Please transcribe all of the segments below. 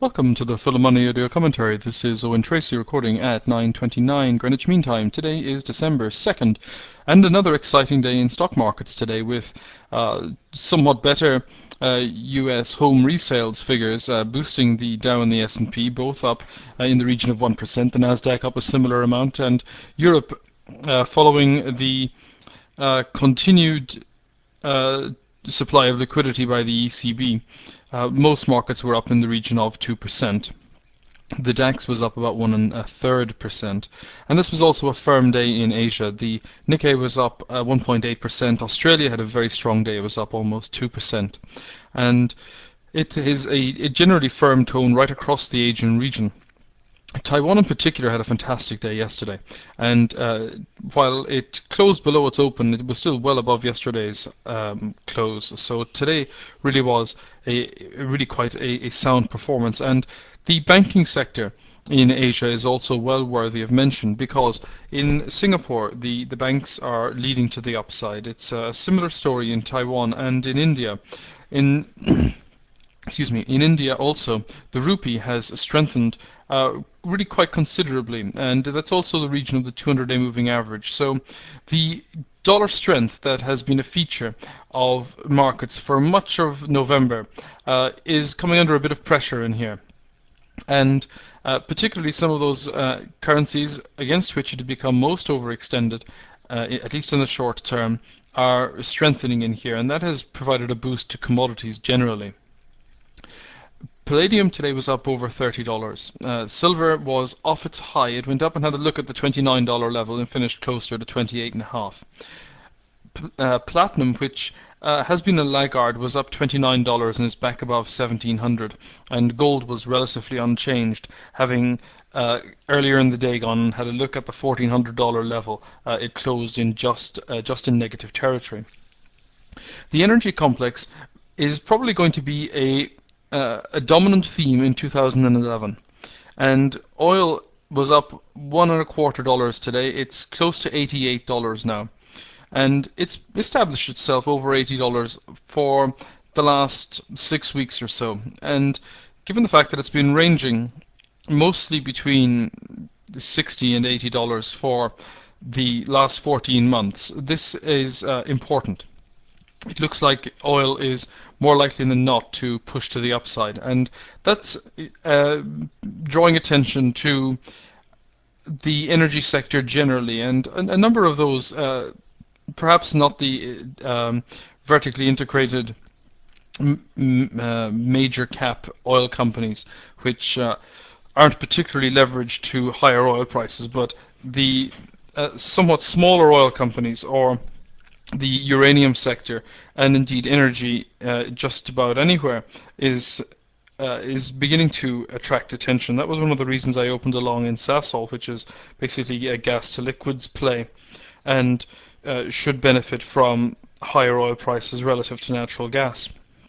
Welcome to the Full of Money audio commentary. This is Owen Tracy recording at 9:29 Greenwich Mean Time. Today is December 2nd, and another exciting day in stock markets today with somewhat better US home resales figures boosting the Dow and the S&P, both up in the region of 1%, the Nasdaq up a similar amount, and Europe following the continued supply of liquidity by the ECB. Most markets were up in the region of 2%. The DAX was up about 1.33%, and this was also a firm day in Asia. The Nikkei was up 1.8%. Australia had a very strong day; it was up almost 2%, and it is a generally firm tone right across the Asian region. Taiwan in particular had a fantastic day yesterday, and while it closed below its open, it was still well above yesterday's close. So today really was quite a sound performance, and the banking sector in Asia is also well worthy of mention, because in Singapore the banks are leading to the upside. It's a similar story in Taiwan and in India. In in India also, the rupee has strengthened really quite considerably, and that's also the region of the 200-day moving average. So the dollar strength that has been a feature of markets for much of November is coming under a bit of pressure in here. And particularly some of those currencies against which it had become most overextended, at least in the short term, are strengthening in here, and that has provided a boost to commodities generally. Palladium today was up over $30. Silver was off its high. It went up and had a look at the $29 level and finished closer to 28.5. Platinum, which has been a laggard, was up $29 and is back above 1700. And gold was relatively unchanged, having earlier in the day gone and had a look at the $1400 level. It closed in just in negative territory. The energy complex is probably going to be a dominant theme in 2011, and oil was up $1.25 today. It's close to $88 now, and it's established itself over $80 for the last 6 weeks or so. And given the fact that it's been ranging mostly between $60 and $80 for the last 14 months, this is important. It looks like oil is more likely than not to push to the upside, and that's drawing attention to the energy sector generally, and a number of those, perhaps not the vertically integrated major cap oil companies, which aren't particularly leveraged to higher oil prices, but the somewhat smaller oil companies, or the uranium sector, and indeed energy just about anywhere, is beginning to attract attention. That was one of the reasons I opened along in Sasol, which is basically a gas to liquids play, and should benefit from higher oil prices relative to natural gas.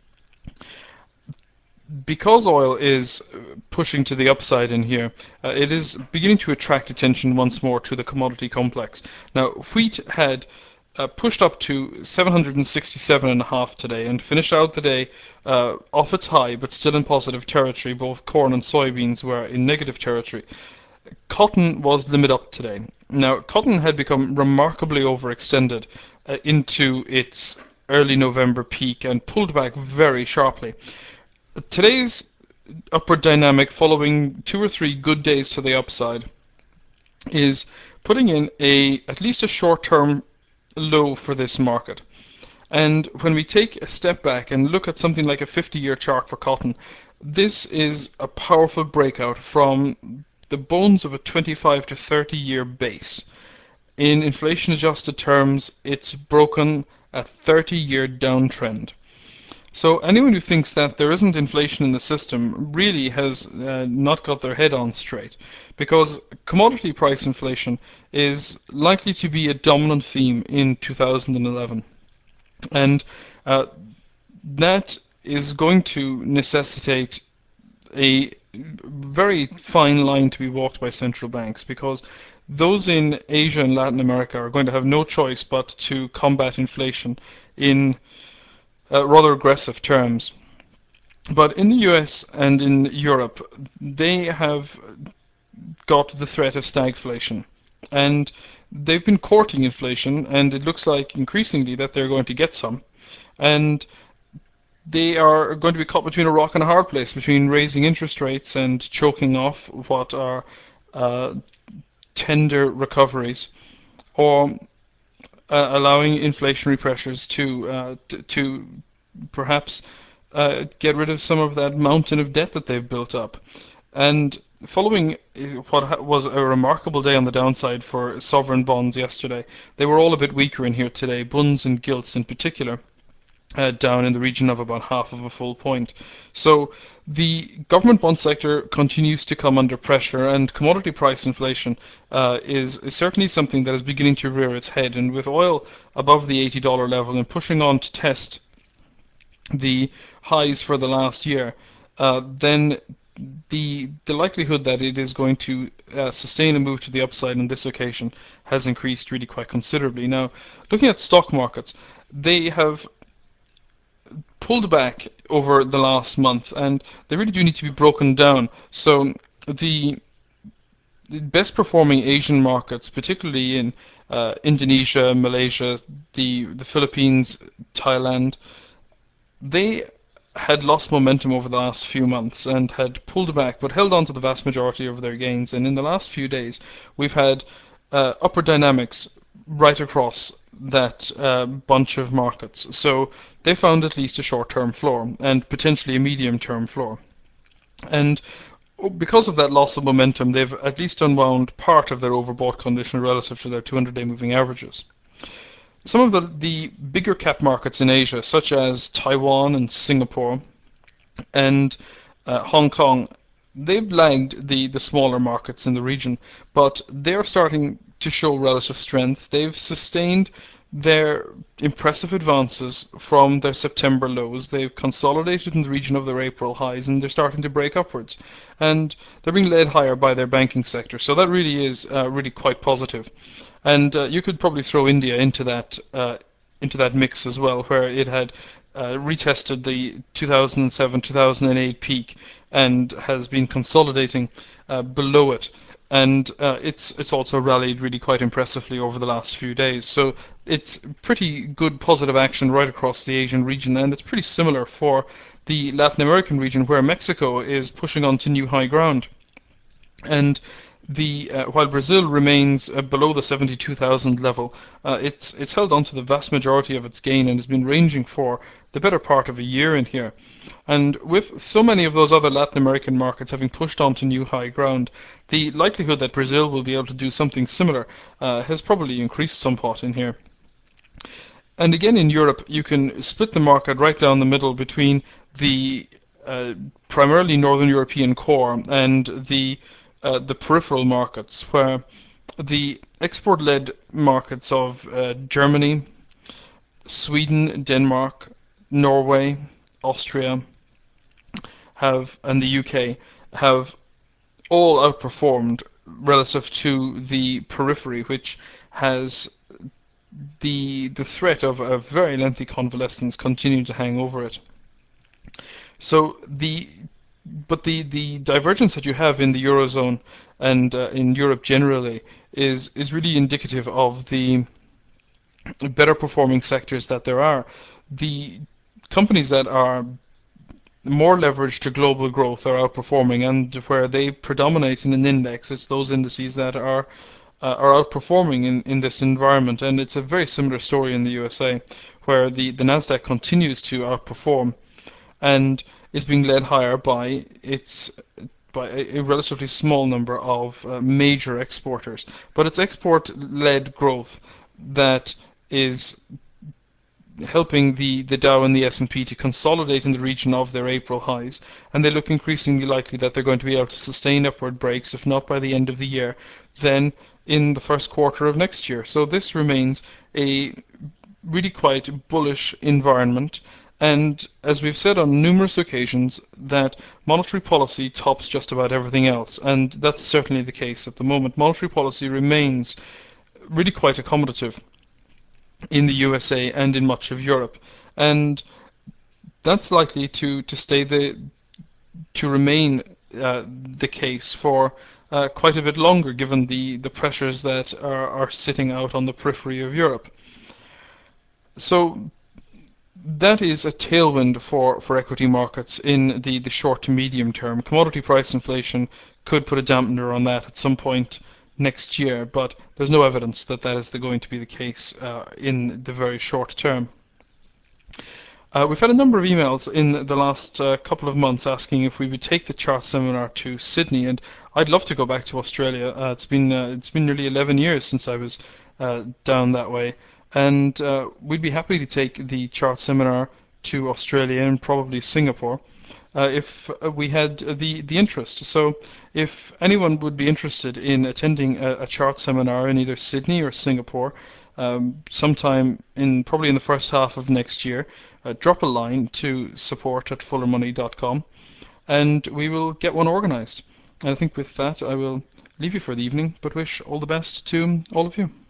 Because oil is pushing to the upside in here, it is beginning to attract attention once more to the commodity complex. Now, wheat had pushed up to 767.5 today and finished out the day off its high, but still in positive territory. Both corn and soybeans were in negative territory. Cotton was limit up today. Now, cotton had become remarkably overextended into its early November peak and pulled back very sharply. Today's upward dynamic, following 2 or 3 good days to the upside, is putting in at least a short-term low for this market. And when we take a step back and look at something like a 50-year chart for cotton, this is a powerful breakout from the bones of a 25 to 30-year base. In inflation-adjusted terms, it's broken a 30-year downtrend. So anyone who thinks that there isn't inflation in the system really has not got their head on straight, because commodity price inflation is likely to be a dominant theme in 2011. And that is going to necessitate a very fine line to be walked by central banks, because those in Asia and Latin America are going to have no choice but to combat inflation in rather aggressive terms. But in the US and in Europe, they have got the threat of stagflation. And they've been courting inflation, and it looks like increasingly that they're going to get some. And they are going to be caught between a rock and a hard place, between raising interest rates and choking off what are uh, tender recoveries, or allowing inflationary pressures to perhaps get rid of some of that mountain of debt that they've built up. And following what was a remarkable day on the downside for sovereign bonds yesterday, they were all a bit weaker in here today, bunds and gilts in particular. Down in the region of about half of a full point. So the government bond sector continues to come under pressure, and commodity price inflation is certainly something that is beginning to rear its head. And with oil above the $80 level and pushing on to test the highs for the last year, then the likelihood that it is going to sustain a move to the upside on this occasion has increased really quite considerably. Now, looking at stock markets, they have pulled back over the last month, and they really do need to be broken down. So the best performing Asian markets, particularly in Indonesia, Malaysia, the Philippines, Thailand, they had lost momentum over the last few months and had pulled back, but held on to the vast majority of their gains. And in the last few days, we've had upward dynamics right across that bunch of markets. So they found at least a short-term floor and potentially a medium-term floor. And because of that loss of momentum, they've at least unwound part of their overbought condition relative to their 200-day moving averages. Some of the bigger cap markets in Asia, such as Taiwan and Singapore and Hong Kong, they've lagged the smaller markets in the region, but they're starting to show relative strength. They've sustained their impressive advances from their September lows. They've consolidated in the region of their April highs, and they're starting to break upwards. And they're being led higher by their banking sector. So that really is really quite positive. And you could probably throw India into that mix as well, where it had retested the 2007-2008 peak and has been consolidating below it. And it's also rallied really quite impressively over the last few days. So it's pretty good positive action right across the Asian region, and it's pretty similar for the Latin American region, where Mexico is pushing on to new high ground. And while Brazil remains below the 72,000 level, it's held on to the vast majority of its gain and has been ranging for the better part of a year in here. And with so many of those other Latin American markets having pushed on to new high ground, the likelihood that Brazil will be able to do something similar has probably increased somewhat in here. And again, in Europe, you can split the market right down the middle between the primarily Northern European core and the peripheral markets, where the export-led markets of Germany, Sweden, Denmark, Norway, Austria and the UK have all outperformed relative to the periphery, which has the threat of a very lengthy convalescence continuing to hang over it. So the divergence that you have in the Eurozone and in Europe generally is really indicative of the better performing sectors that there are. The companies that are more leveraged to global growth are outperforming, and where they predominate in an index, it's those indices that are outperforming in this environment. And it's a very similar story in the USA, where the Nasdaq continues to outperform and is being led higher by a relatively small number of major exporters. But it's export-led growth that is helping the Dow and the S&P to consolidate in the region of their April highs, and they look increasingly likely that they're going to be able to sustain upward breaks, if not by the end of the year, then in the first quarter of next year. So this remains a really quite bullish environment. And as we've said on numerous occasions, that monetary policy tops just about everything else, and that's certainly the case at the moment. Monetary policy remains really quite accommodative in the USA and in much of Europe. And that's likely to remain the case for quite a bit longer, given the pressures that are sitting out on the periphery of Europe. So that is a tailwind for equity markets in the short to medium term. Commodity price inflation could put a dampener on that at some point next year, but there's no evidence that that is going to be the case in the very short term. We've had a number of emails in the last couple of months asking if we would take the chart seminar to Sydney, and I'd love to go back to Australia. It's been nearly 11 years since I was down that way, and we'd be happy to take the chart seminar to Australia and probably Singapore if we had the interest. So if anyone would be interested in attending a chart seminar in either Sydney or Singapore, sometime probably in the first half of next year, drop a line to support@fullermoney.com and we will get one organised. And I think with that I will leave you for the evening, but wish all the best to all of you.